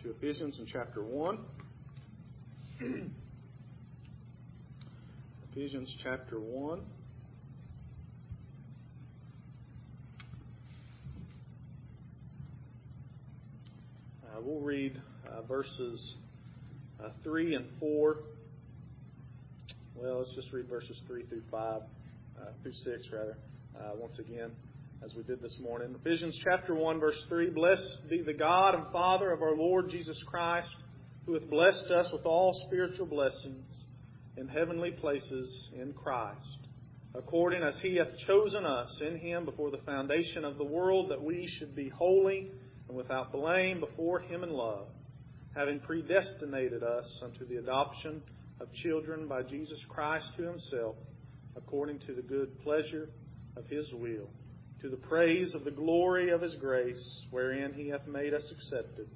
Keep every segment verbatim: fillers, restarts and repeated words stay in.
to Ephesians in chapter one. Ephesians chapter one. Uh, we'll read uh, verses uh, three and four. Well, let's just read verses three through five, uh, through six rather, uh, once again, as we did this morning. Ephesians chapter one, verse three. Blessed be the God and Father of our Lord Jesus Christ, who hath blessed us with all spiritual blessings in heavenly places in Christ, according as He hath chosen us in Him before the foundation of the world, that we should be holy and without blame before Him in love, having predestinated us unto the adoption of children by Jesus Christ to Himself, according to the good pleasure of His will, to the praise of the glory of His grace, wherein He hath made us accepted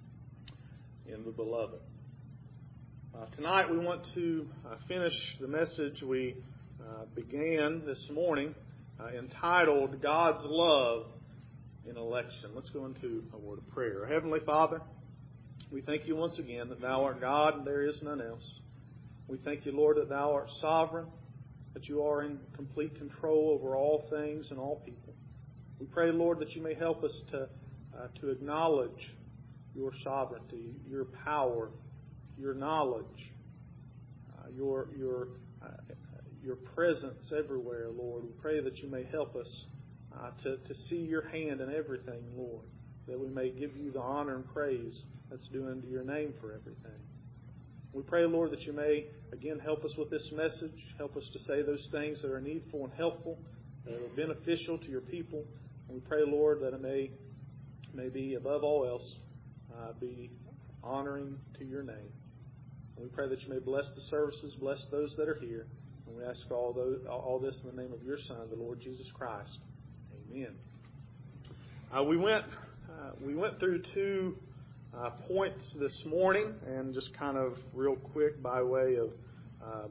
in the Beloved. Uh, tonight we want to uh, finish the message we uh, began this morning, uh, entitled God's Love in Election. Let's go into a word of prayer. Heavenly Father, we thank You once again that Thou art God and there is none else. We thank You, Lord, that Thou art sovereign, that You are in complete control over all things and all people. We pray, Lord, that You may help us to uh, to acknowledge Your sovereignty, Your power, Your knowledge, uh, Your Your uh, Your presence everywhere, Lord. We pray that You may help us uh, to to see Your hand in everything, Lord, that we may give You the honor and praise that's due unto Your name for everything. We pray, Lord, that You may, again, help us with this message. Help us to say those things that are needful and helpful, that are beneficial to Your people. And we pray, Lord, that it may, may be, above all else, uh, be honoring to Your name. And we pray that You may bless the services, bless those that are here. And we ask all, those, all this in the name of Your Son, the Lord Jesus Christ. Amen. Uh, we went uh, we went through two Uh, points this morning, and just kind of real quick by way of, um,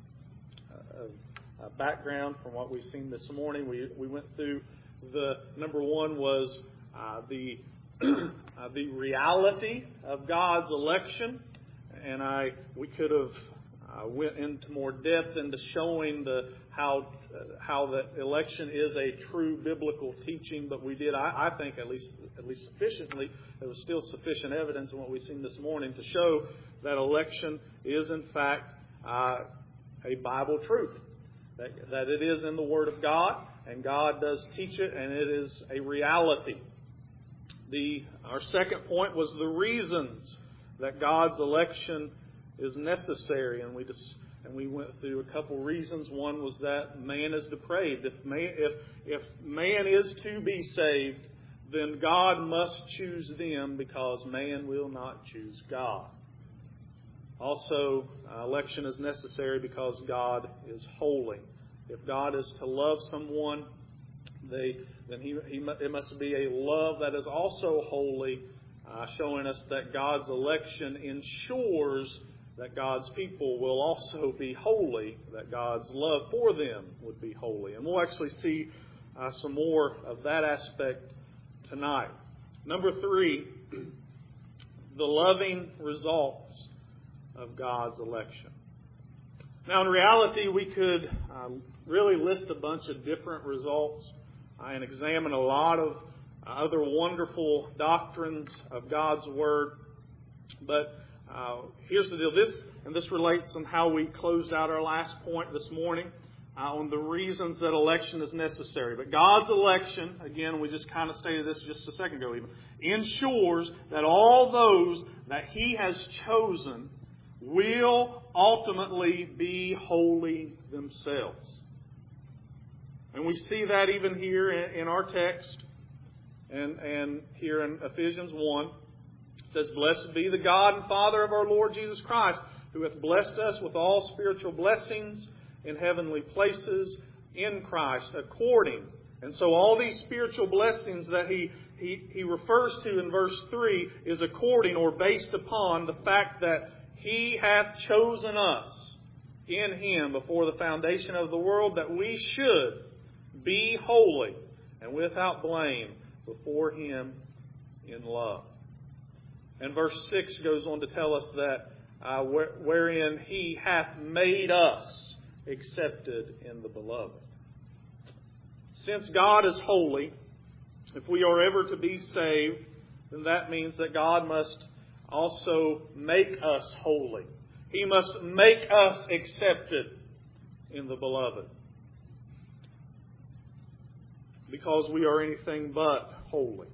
of uh, background from what we've seen this morning, we we went through the number one was uh, the uh, the reality of God's election, and I we could have uh, went into more depth into showing the how uh, how that election is a true biblical teaching, but we did I, I think at least at least sufficiently. There was still sufficient evidence in what we've seen this morning to show that election is in fact uh, a Bible truth, that that it is in the Word of God, and God does teach it, and it is a reality. The our second point was the reasons that God's election is necessary, and we just and we went through a couple reasons. One was that man is depraved. If man, if if man is to be saved, then God must choose them, because man will not choose God. Also, uh, election is necessary because God is holy. If God is to love someone, they then he, he it must be a love that is also holy, uh, showing us that God's election ensures that God's people will also be holy, that God's love for them would be holy. And we'll actually see uh, some more of that aspect tonight. Number three, the loving results of God's election. Now, in reality, we could um, really list a bunch of different results uh, and examine a lot of uh, other wonderful doctrines of God's Word. But uh, here's the deal. This, and this relates on how we closed out our last point this morning, Uh, on the reasons that election is necessary. But God's election, again, we just kind of stated this just a second ago even, ensures that all those that He has chosen will ultimately be holy themselves. And we see that even here in, in our text, and, and here in Ephesians one. It says, "Blessed be the God and Father of our Lord Jesus Christ, who hath blessed us with all spiritual blessings in heavenly places in Christ, according." And so all these spiritual blessings that he, he, he refers to in verse three is according, or based upon, the fact that He hath chosen us in Him before the foundation of the world, that we should be holy and without blame before Him in love. And verse six goes on to tell us that uh, wherein He hath made us accepted in the Beloved. Since God is holy, if we are ever to be saved, then that means that God must also make us holy. He must make us accepted in the Beloved. Because we are anything but holy.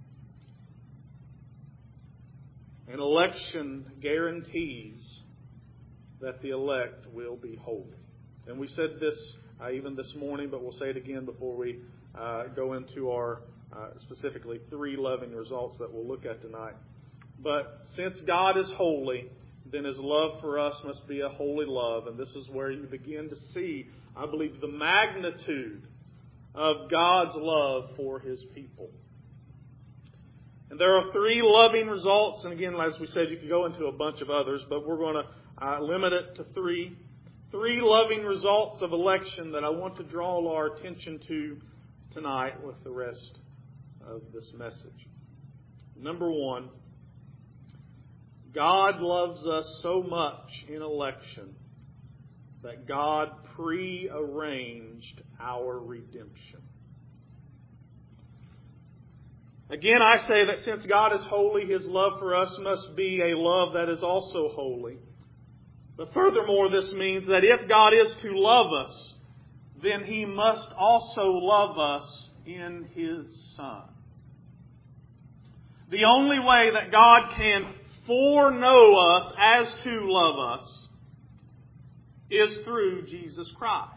An election guarantees that the elect will be holy. And we said this uh, even this morning, but we'll say it again before we uh, go into our uh, specifically three loving results that we'll look at tonight. But since God is holy, then His love for us must be a holy love. And this is where you begin to see, I believe, the magnitude of God's love for His people. And there are three loving results. And again, as we said, you could go into a bunch of others, but we're going to uh, limit it to three. Three loving results of election that I want to draw our attention to tonight with the rest of this message. Number one, God loves us so much in election that God prearranged our redemption. Again, I say that since God is holy, His love for us must be a love that is also holy. But furthermore, this means that if God is to love us, then He must also love us in His Son. The only way that God can foreknow us as to love us is through Jesus Christ.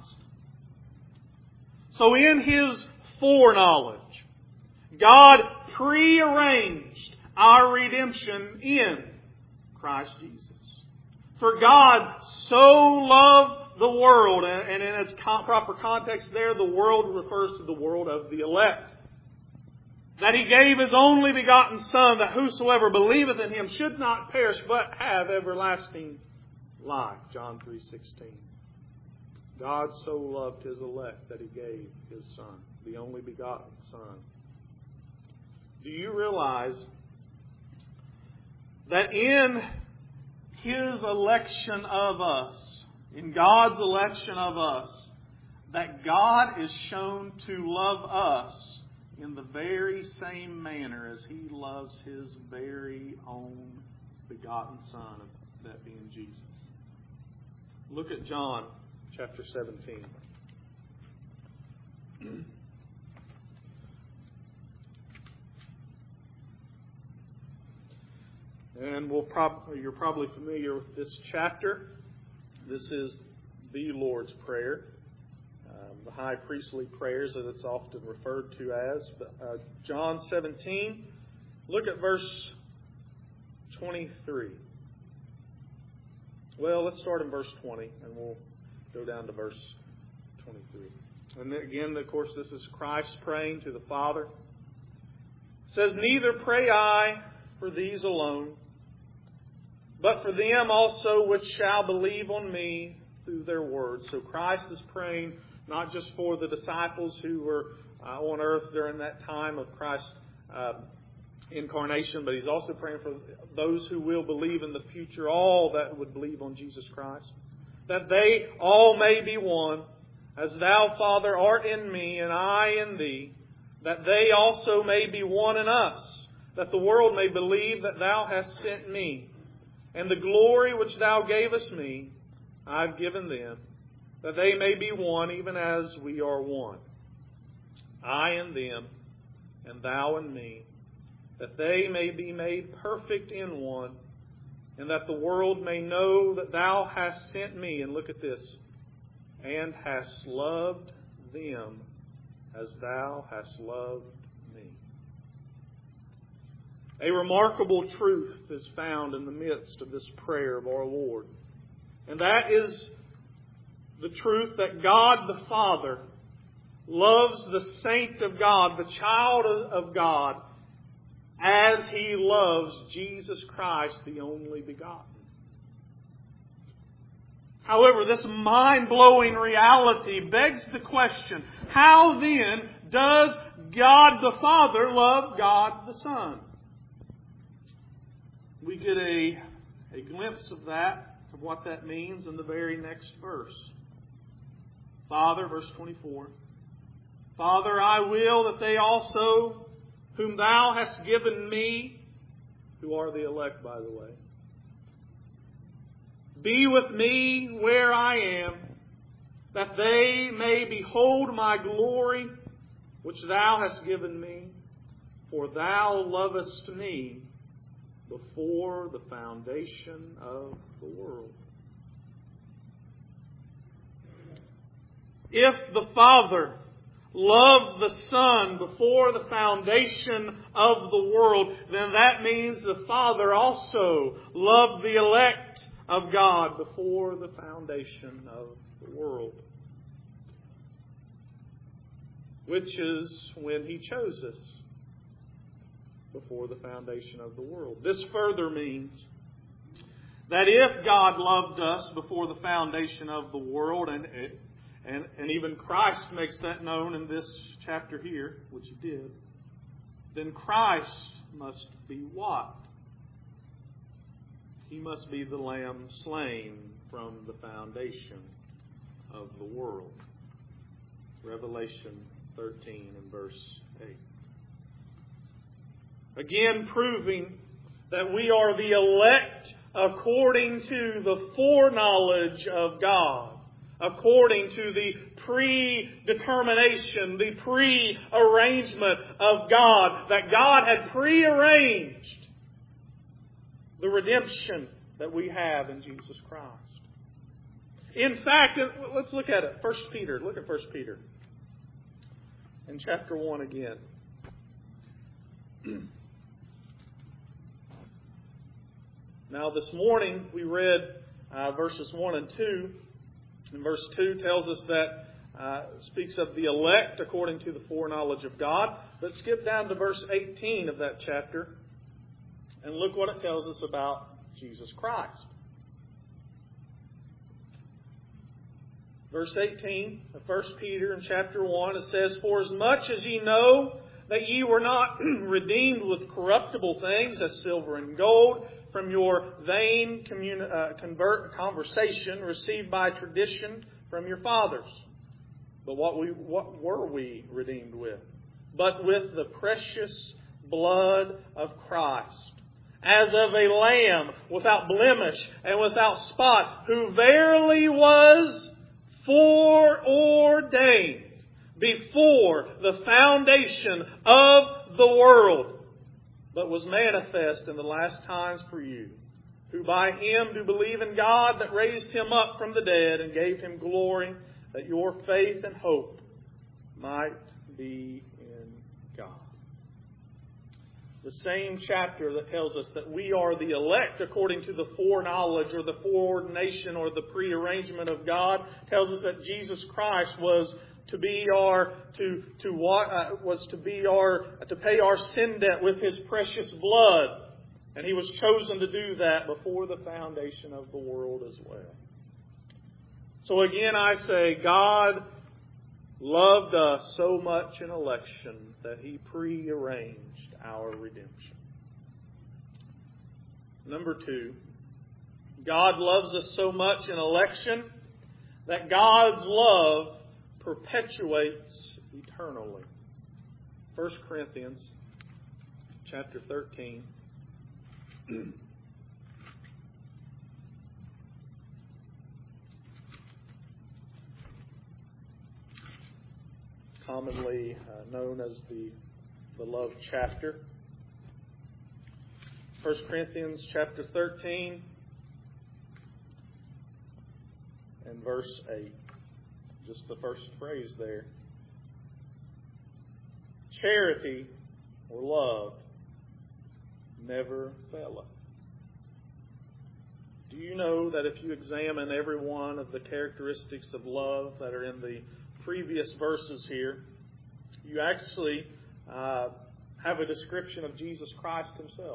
So in His foreknowledge, God prearranged our redemption in Christ Jesus. For God so loved the world, and in its proper context there, the world refers to the world of the elect, that He gave His only begotten Son, that whosoever believeth in Him should not perish, but have everlasting life. John three sixteen. God so loved His elect that He gave His Son, the only begotten Son. Do you realize that in His election of us, in God's election of us, that God is shown to love us in the very same manner as He loves His very own begotten Son, that being Jesus? Look at John chapter seventeen. And we'll prob- you're probably familiar with this chapter. This is the Lord's Prayer, um, the high priestly prayers as it's often referred to as. But, uh, John seventeen, look at verse twenty-three. Well, let's start in verse twenty, and we'll go down to verse twenty-three. And then again, of course, this is Christ praying to the Father. It says, "Neither pray I for these alone, but for them also which shall believe on me through their word." So Christ is praying not just for the disciples who were uh, on earth during that time of Christ's uh, incarnation, but He's also praying for those who will believe in the future, all that would believe on Jesus Christ. That they all may be one, as Thou, Father, art in me, and I in Thee, that they also may be one in us, that the world may believe that Thou hast sent me. And the glory which Thou gavest me, I have given them, that they may be one even as we are one. I and them, and Thou and me, that they may be made perfect in one, and that the world may know that Thou hast sent me, and look at this, and hast loved them as Thou hast loved me. A remarkable truth is found in the midst of this prayer of our Lord. And that is the truth that God the Father loves the saint of God, the child of God, as He loves Jesus Christ, the only begotten. However, this mind-blowing reality begs the question, how then does God the Father love God the Son? we get a, a glimpse of that, of what that means in the very next verse. Father, verse twenty-four, Father, I will that they also, whom Thou hast given me, who are the elect, by the way, be with me where I am, that they may behold my glory, which Thou hast given me, for Thou lovest me before the foundation of the world. If the Father loved the Son before the foundation of the world, then that means the Father also loved the elect of God before the foundation of the world. Which is when He chose us before the foundation of the world. This further means that if God loved us before the foundation of the world, and and, and even Christ makes that known in this chapter here, which He did, then Christ must be what? He must be the Lamb slain from the foundation of the world. Revelation thirteen and verse eight. Again, proving that we are the elect according to the foreknowledge of God, according to the predetermination, the pre-arrangement of God, that God had prearranged the redemption that we have in Jesus Christ. In fact, let's look at it. First Peter. Look at First Peter. In chapter one again. Now this morning we read uh, verses one and two. And verse two tells us that, uh, speaks of the elect according to the foreknowledge of God. Let's skip down to verse eighteen of that chapter. And look what it tells us about Jesus Christ. Verse eighteen of First Peter in chapter one, it says, For as much as ye know that ye were not redeemed with corruptible things, as silver and gold, from your vain communi- uh, convert conversation received by tradition from your fathers. But what we what were we redeemed with? But with the precious blood of Christ, as of a lamb without blemish and without spot, who verily was foreordained before the foundation of the world, but was manifest in the last times for you, who by Him do believe in God that raised Him up from the dead and gave Him glory, that your faith and hope might be in God. The same chapter that tells us that we are the elect according to the foreknowledge or the foreordination or the prearrangement of God tells us that Jesus Christ was to be our to to what uh, was to be our to pay our sin debt with His precious blood, and He was chosen to do that before the foundation of the world as well. So again, I say, God loved us so much in election that He prearranged our redemption. Number two, God loves us so much in election that God's love perpetuates eternally. First Corinthians chapter thirteen. Commonly uh, known as the the love chapter. First Corinthians chapter thirteen and verse eight. Just the first phrase there. Charity or love never faileth. Do you know that if you examine every one of the characteristics of love that are in the previous verses here, you actually uh, have a description of Jesus Christ Himself.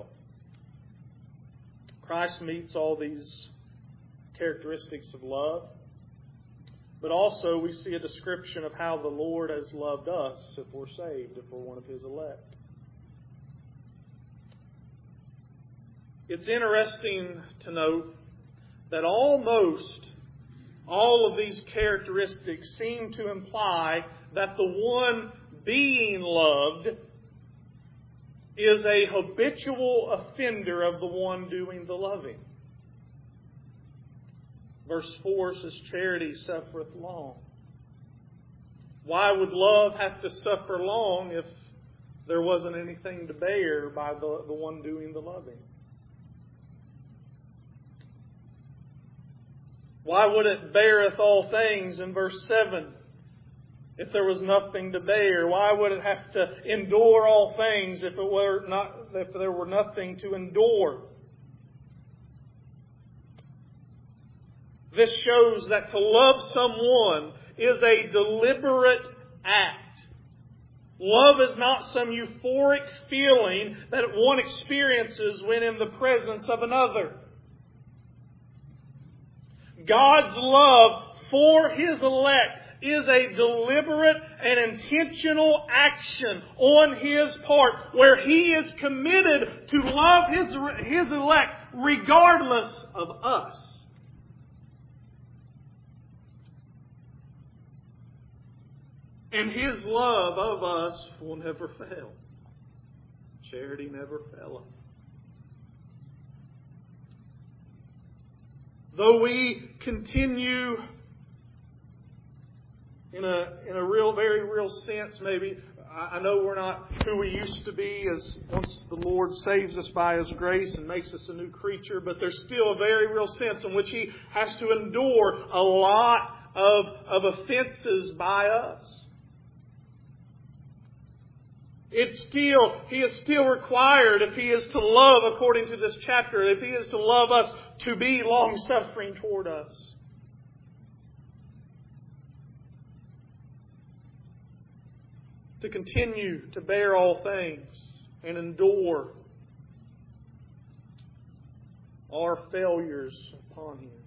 Christ meets all these characteristics of love. But also we see a description of how the Lord has loved us if we're saved, if we're one of His elect. it's interesting to note that almost all of these characteristics seem to imply that the one being loved is a habitual offender of the one doing the loving. Verse four says, charity suffereth long. Why would love have to suffer long if there wasn't anything to bear by the, the one doing the loving? Why would it beareth all things in verse seven if there was nothing to bear? Why would it have to endure all things if it were not, if there were nothing to endure? This shows that to love someone is a deliberate act. Love is not some euphoric feeling that one experiences when in the presence of another. God's love for His elect is a deliberate and intentional action on His part, where He is committed to love His, His elect regardless of us. And His love of us will never fail. Charity never faileth. Though we continue in a in a real, very real sense, maybe, I know we're not who we used to be as once the Lord saves us by His grace and makes us a new creature, but there's still a very real sense in which He has to endure a lot of, of offenses by us. It's still, He is still required, if He is to love according to this chapter, if He is to love us, to be long-suffering toward us. To continue to bear all things and endure our failures upon Him.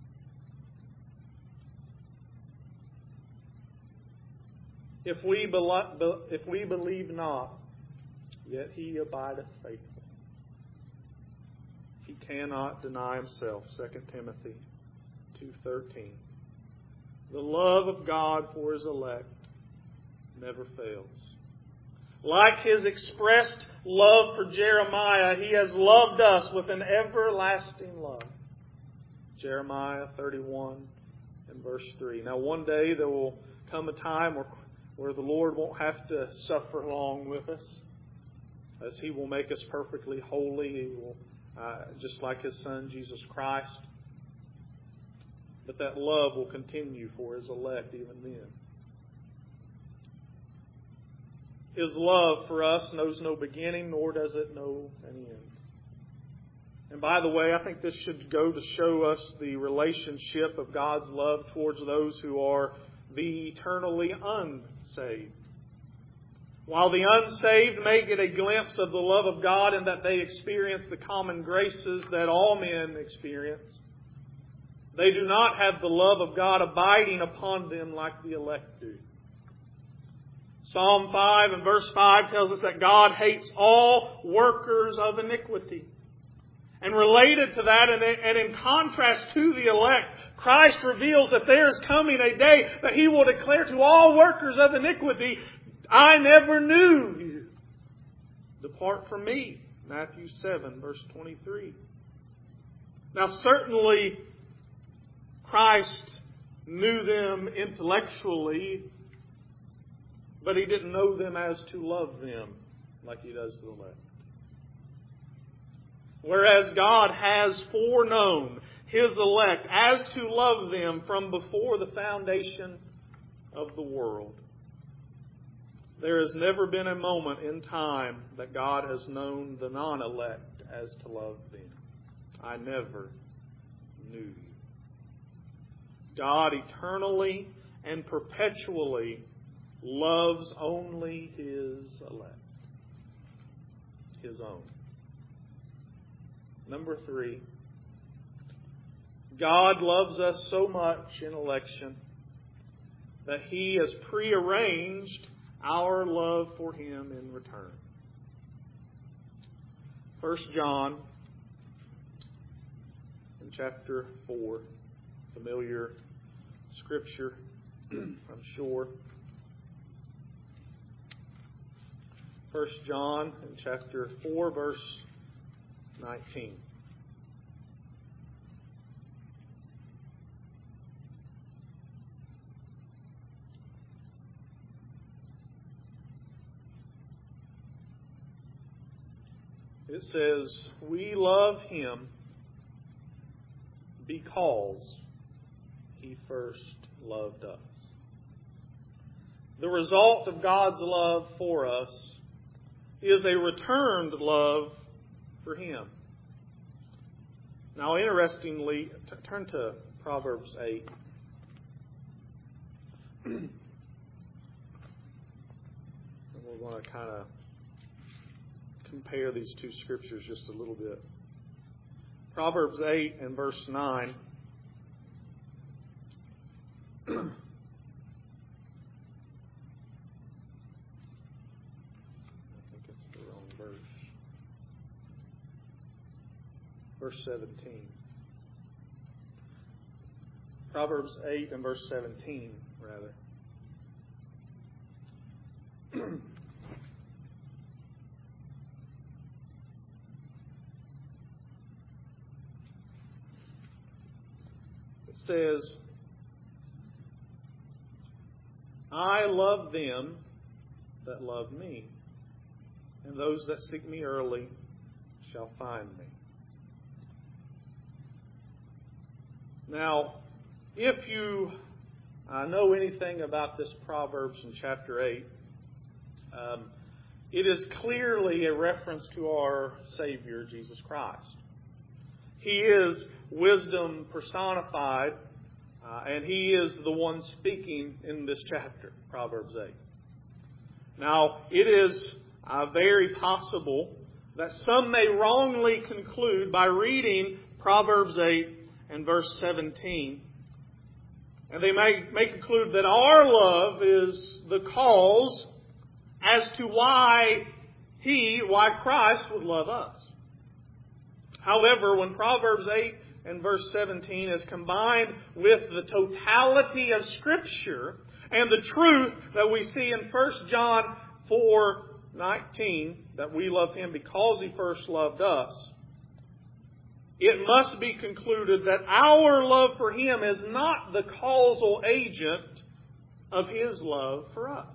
If we, be- if we believe not, yet He abideth faithful. He cannot deny Himself. Second Timothy two thirteen. The love of God for His elect never fails. Like His expressed love for Jeremiah, He has loved us with an everlasting love. Jeremiah thirty-one and verse three. Now one day there will come a time where where the Lord won't have to suffer long with us, as He will make us perfectly holy. He will, uh, just like His Son, Jesus Christ. But that love will continue for His elect even then. His love for us knows no beginning, nor does it know an end. And by the way, I think this should go to show us the relationship of God's love towards those who are the eternally unsaved. While the unsaved may get a glimpse of the love of God in that they experience the common graces that all men experience, they do not have the love of God abiding upon them like the elect do. Psalm five and verse five tells us that God hates all workers of iniquity. And related to that, and in contrast to the elect, Christ reveals that there is coming a day that He will declare to all workers of iniquity, I never knew you. Depart from me. Matthew seven, verse twenty-three. Now certainly, Christ knew them intellectually, but He didn't know them as to love them like He does the elect. Whereas God has foreknown His elect as to love them from before the foundation of the world. There has never been a moment in time that God has known the non-elect as to love them. I never knew you. God eternally and perpetually loves only His elect. His own. Number three, God loves us so much in election that He has prearranged our love for Him in return. First John in chapter four. Familiar scripture, I'm sure. First John in chapter four, verse nineteen. It says, "We love Him because He first loved us." The result of God's love for us is a returned love for Him. Now, interestingly, t- turn to Proverbs eight. And we're going to kind of compare these two scriptures just a little bit. Proverbs eight and verse nine. I think it's the wrong verse. Verse seventeen. Proverbs eight and verse seventeen, rather. It says, "I love them that love me, and those that seek me early shall find me." Now, if you uh, know anything about this Proverbs in chapter eight, um, it is clearly a reference to our Savior, Jesus Christ. He is wisdom personified, uh, and He is the one speaking in this chapter, Proverbs eight. Now, it is uh, very possible that some may wrongly conclude by reading Proverbs eight and verse seventeen, and they may, may conclude that our love is the cause as to why He, why Christ would love us. However, when Proverbs eight and verse seventeen is combined with the totality of Scripture and the truth that we see in First John four nineteen, that we love Him because He first loved us, it must be concluded that our love for Him is not the causal agent of His love for us.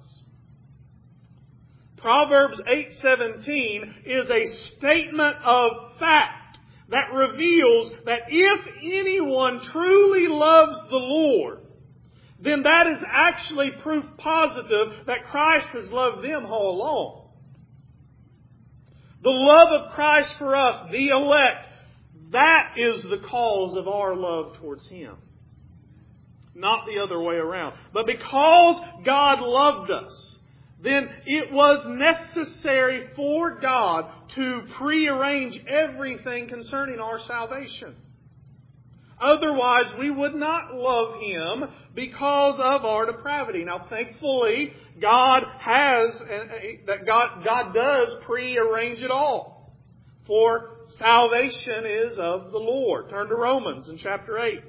Proverbs eight seventeen is a statement of fact that reveals that if anyone truly loves the Lord, then that is actually proof positive that Christ has loved them all along. The love of Christ for us, the elect, that is the cause of our love towards Him. Not the other way around. But because God loved us, then it was necessary for God to prearrange everything concerning our salvation. Otherwise, we would not love Him because of our depravity. Now, thankfully, God has, that God, God does prearrange it all. For salvation is of the Lord. Turn to Romans in chapter eight.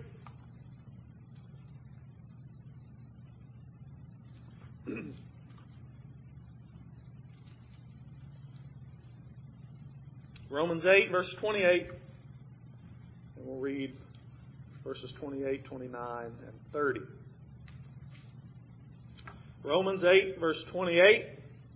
Romans eight, verse twenty-eight. And we'll read verses twenty-eight, twenty-nine, and thirty. Romans eight, verse twenty-eight.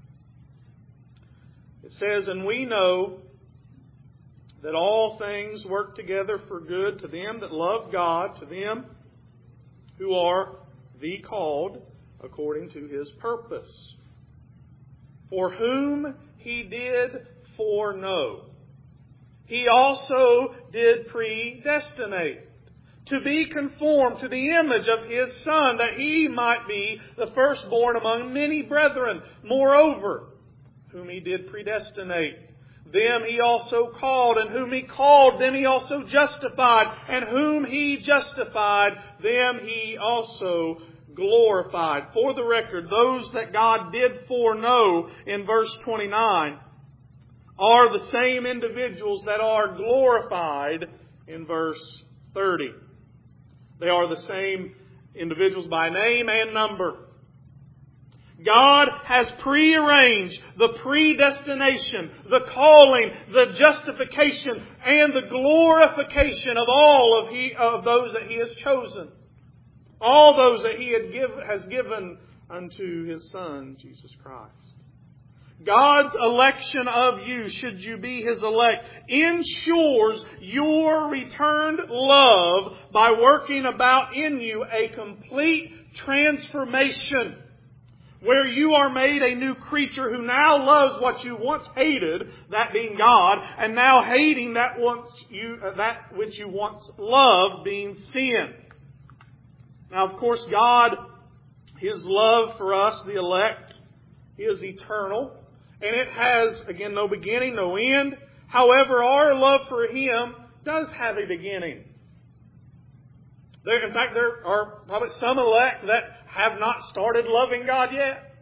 It says, "And we know that all things work together for good to them that love God, to them who are the called according to His purpose. For whom He did foreknow, He also did predestinate to be conformed to the image of His Son, that He might be the firstborn among many brethren. Moreover, whom He did predestinate, them He also called, and whom He called, them He also justified, and whom He justified, them He also glorified." For the record, those that God did foreknow in verse twenty-nine are the same individuals that are glorified in verse thirty. They are the same individuals by name and number. God has prearranged the predestination, the calling, the justification, and the glorification of all of, he, of those that He has chosen. All those that He had give, has given unto His Son, Jesus Christ. God's election of you, should you be His elect, ensures your returned love by working about in you a complete transformation, where you are made a new creature who now loves what you once hated, that being God, and now hating that once you uh, that which you once loved, being sin. Now, of course, God, His love for us, the elect, is eternal. And it has, again, no beginning, no end. However, our love for Him does have a beginning. There, in fact, there are probably some elect that have not started loving God yet.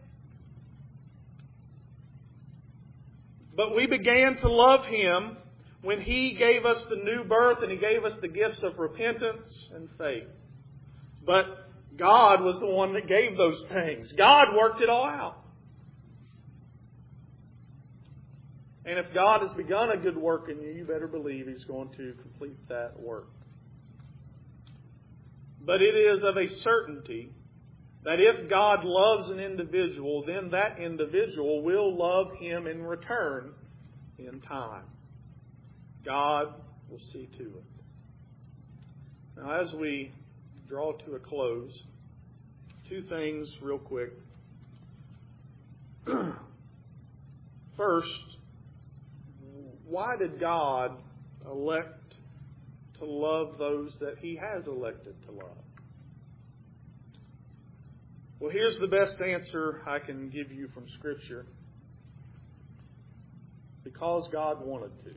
But we began to love Him when He gave us the new birth and He gave us the gifts of repentance and faith. But God was the one that gave those things. God worked it all out. And if God has begun a good work in you, you better believe He's going to complete that work. But it is of a certainty that if God loves an individual, then that individual will love him in return in time. God will see to it. Now, as we draw to a close, two things real quick. First, why did God elect to love those that He has elected to love? Well, here's the best answer I can give you from Scripture. Because God wanted to.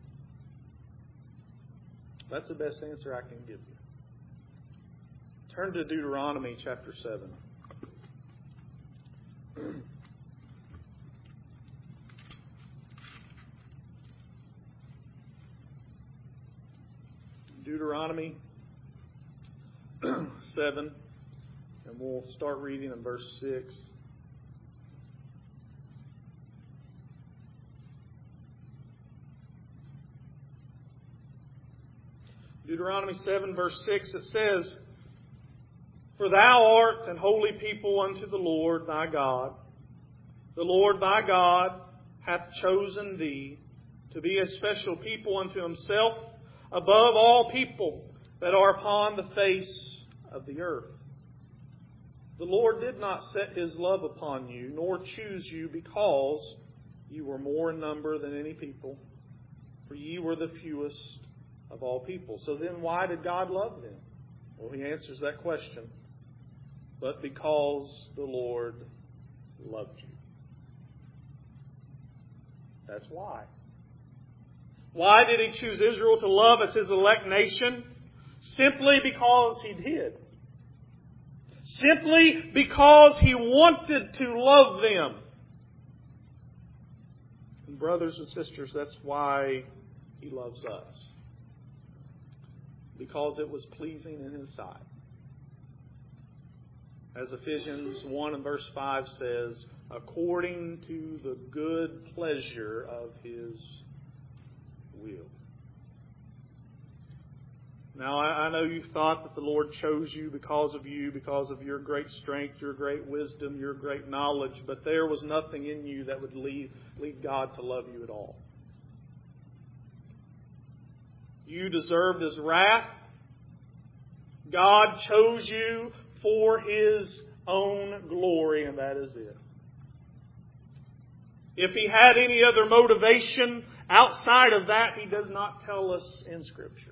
That's the best answer I can give you. Turn to Deuteronomy chapter seven. Deuteronomy seven, and we'll start reading in verse six. Deuteronomy seven, verse six, it says, "For thou art an holy people unto the Lord thy God. The Lord thy God hath chosen thee to be a special people unto Himself, above all people that are upon the face of the earth. The Lord did not set His love upon you, nor choose you because you were more in number than any people, for ye were the fewest of all people." So then why did God love them? Well, He answers that question. But because the Lord loved you. That's why. Why did He choose Israel to love as His elect nation? Simply because He did. Simply because He wanted to love them. And brothers and sisters, that's why He loves us. Because it was pleasing in His sight. As Ephesians one and verse five says, according to the good pleasure of His will. Now, I know you thought that the Lord chose you because of you, because of your great strength, your great wisdom, your great knowledge, but there was nothing in you that would lead, lead God to love you at all. You deserved His wrath. God chose you for His own glory, and that is it. If He had any other motivation outside of that, He does not tell us in Scripture.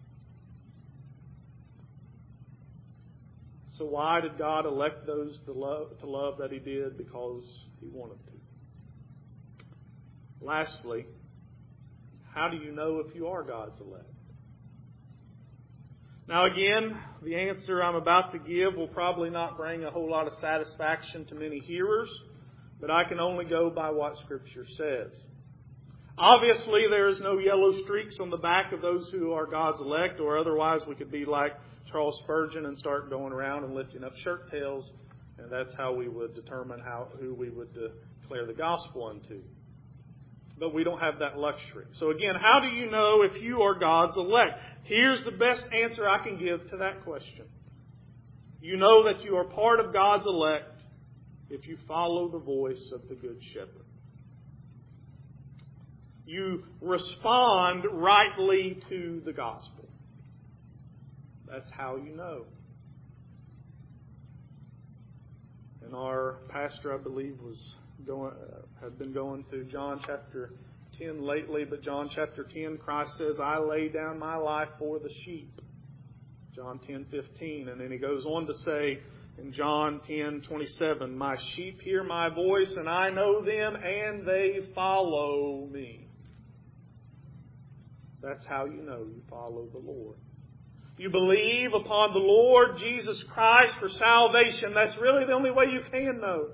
So why did God elect those to love, to love that He did? Because He wanted to. Lastly, how do you know if you are God's elect? Now again, the answer I'm about to give will probably not bring a whole lot of satisfaction to many hearers, but I can only go by what Scripture says. Obviously, there is no yellow streaks on the back of those who are God's elect, or otherwise we could be like Charles Spurgeon and start going around and lifting up shirt tails, and that's how we would determine how who we would declare the gospel unto. But we don't have that luxury. So again, how do you know if you are God's elect? Here's the best answer I can give to that question. You know that you are part of God's elect if you follow the voice of the Good Shepherd. You respond rightly to the gospel. That's how you know. And our pastor, I believe, was going, uh, had been going through John chapter ten lately, but John chapter ten, Christ says, I lay down my life for the sheep. John ten fifteen. And then he goes on to say in John ten twenty-seven, my sheep hear my voice, and I know them, and they follow me. That's how you know you follow the Lord. You believe upon the Lord Jesus Christ for salvation. That's really the only way you can know.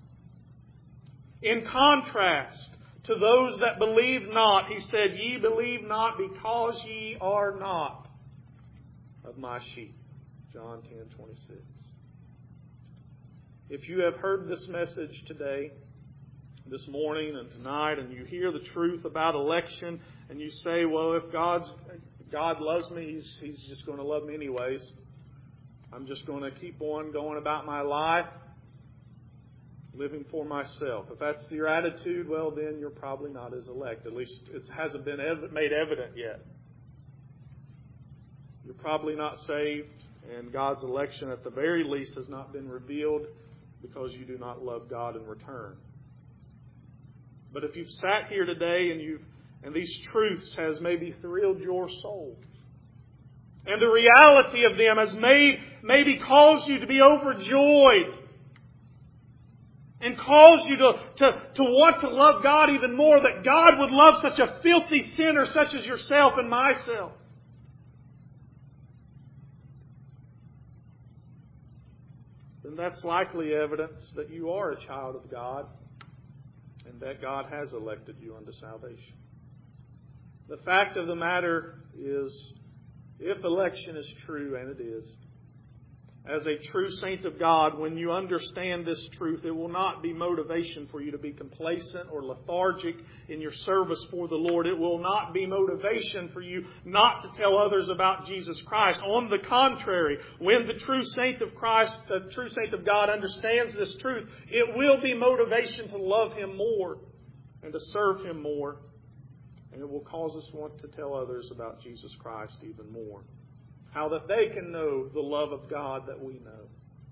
In contrast to those that believe not, He said, ye believe not because ye are not of my sheep. John ten twenty-six. If you have heard this message today, this morning and tonight, and you hear the truth about election, and you say, well, if God's, God loves me, He's, He's just going to love me anyways. I'm just going to keep on going about my life, living for myself. If that's your attitude, well, then you're probably not as elect. At least it hasn't been ev- made evident yet. You're probably not saved, and God's election at the very least has not been revealed because you do not love God in return. But if you've sat here today and you've and these truths has maybe thrilled your soul, and the reality of them has made maybe caused you to be overjoyed, and caused you to, to, to want to love God even more, that God would love such a filthy sinner such as yourself and myself. Then that's likely evidence that you are a child of God, and that God has elected you unto salvation. The fact of the matter is, if election is true, and it is, as a true saint of God, when you understand this truth, it will not be motivation for you to be complacent or lethargic in your service for the Lord. It will not be motivation for you not to tell others about Jesus Christ. On the contrary, when the true saint of Christ, the true saint of God understands this truth, it will be motivation to love Him more and to serve Him more. And it will cause us to want to tell others about Jesus Christ even more. How that they can know the love of God that we know.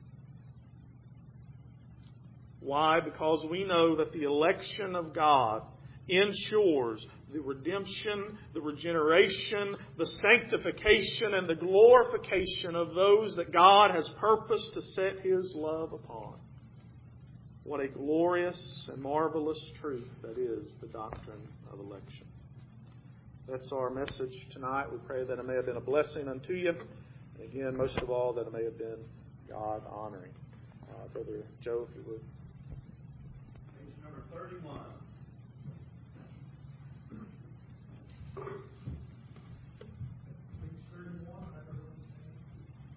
Why? Because we know that the election of God ensures the redemption, the regeneration, the sanctification, and the glorification of those that God has purposed to set His love upon. What a glorious and marvelous truth that is the doctrine of election. That's our message tonight. We pray that it may have been a blessing unto you. And again, most of all, that it may have been God honoring. Uh, Brother Joe, if you would. Page number thirty-one.